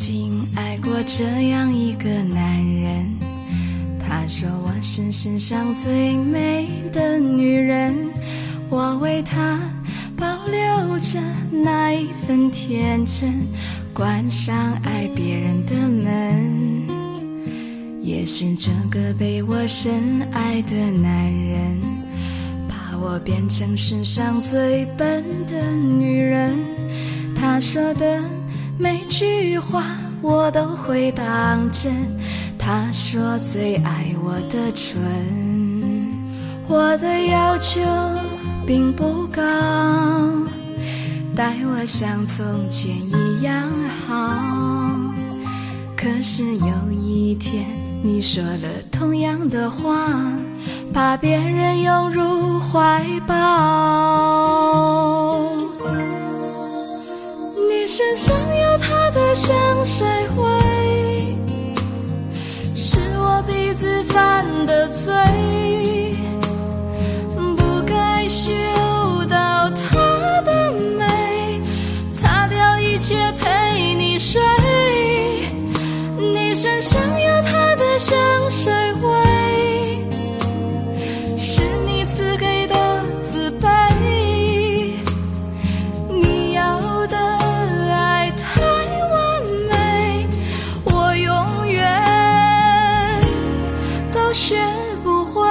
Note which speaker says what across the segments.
Speaker 1: 经爱过这样一个男人，他说我是世上最美的女人，我为他保留着那一份天真，关上爱别人的门。也是这个被我深爱的男人，怕我变成世上最笨的女人，他说的每句话我都会当真，他说最爱我的唇。我的要求并不高，待我像从前一样好，可是有一天你说了同样的话，把别人拥入怀抱。你身上有他的香水味，是我鼻子犯的罪，不该嗅到他的美，擦掉一切陪你睡。你身上有他的香水味，是你赐给的慈悲，你要的爱太完美，我永远都学不会。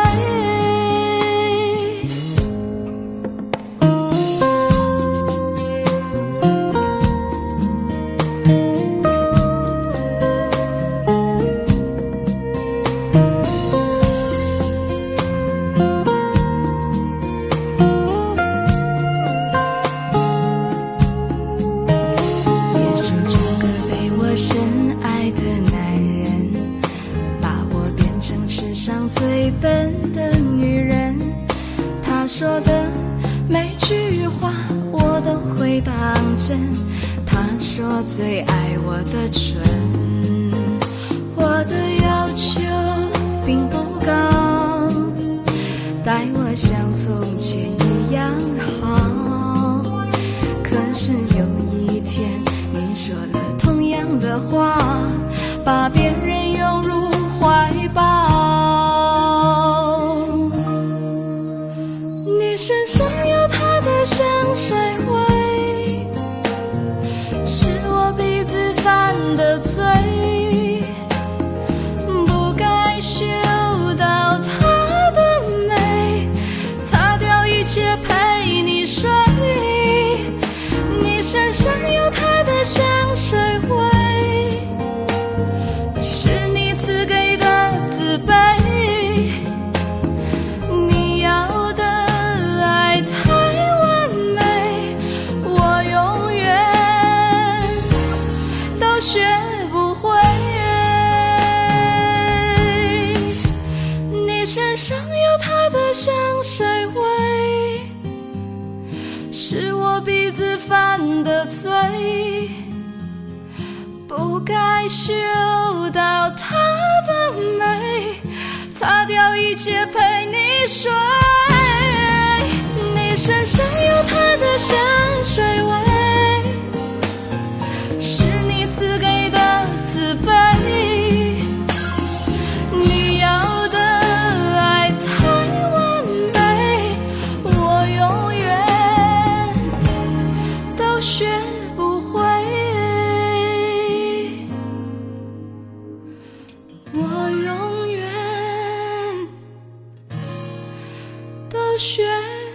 Speaker 1: 深爱的男人，把我变成世上最笨的女人，他说的每句话我都会当真，他说最爱我的唇。我的要求并不高，待我像从前一样好，可是有一天你说了同样的话，把别人拥入怀抱。你身上有他的香水味，是我鼻子犯的罪，不该嗅到他的美，擦掉一切陪你睡。你身上有他的香水味，是你赐给的慈悲，你要的爱太完美，我永远都学不会。你身上有他的香水味，是我鼻子犯的罪，不该嗅到他的美，擦掉一切陪你睡。你身上有他的香水味，是你赐给的慈悲，你要的爱太完美，我永远都学不会。我永远都学